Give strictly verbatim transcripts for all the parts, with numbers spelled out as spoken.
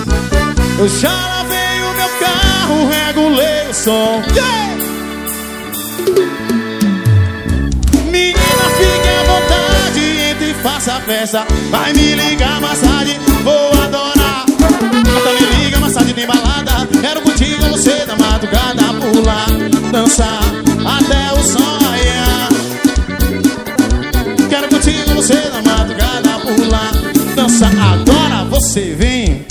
Eu já lavei o meu carro, regulei o som. Yeah! Menina, fique à vontade, entre e faça a festa. Vai me ligar mais tarde, vou adorar. Então me liga mais tarde de balada. Quero contigo você da madrugada, pular, dançar até o som raiar. Quero contigo você da madrugada, pular, dançar. Agora você vem.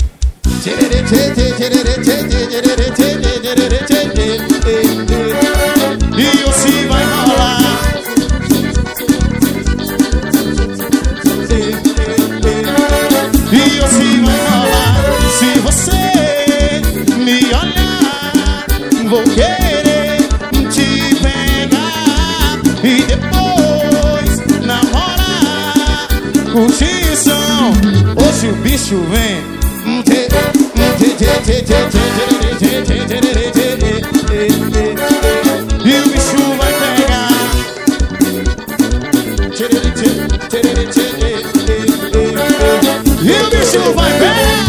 E você vai rolar. E você vai rolar. Se você me olhar, vou querer te pegar e depois namorar. Curtição, hoje o bicho vem. E o bicho vai pegar. E o bicho vai pegar.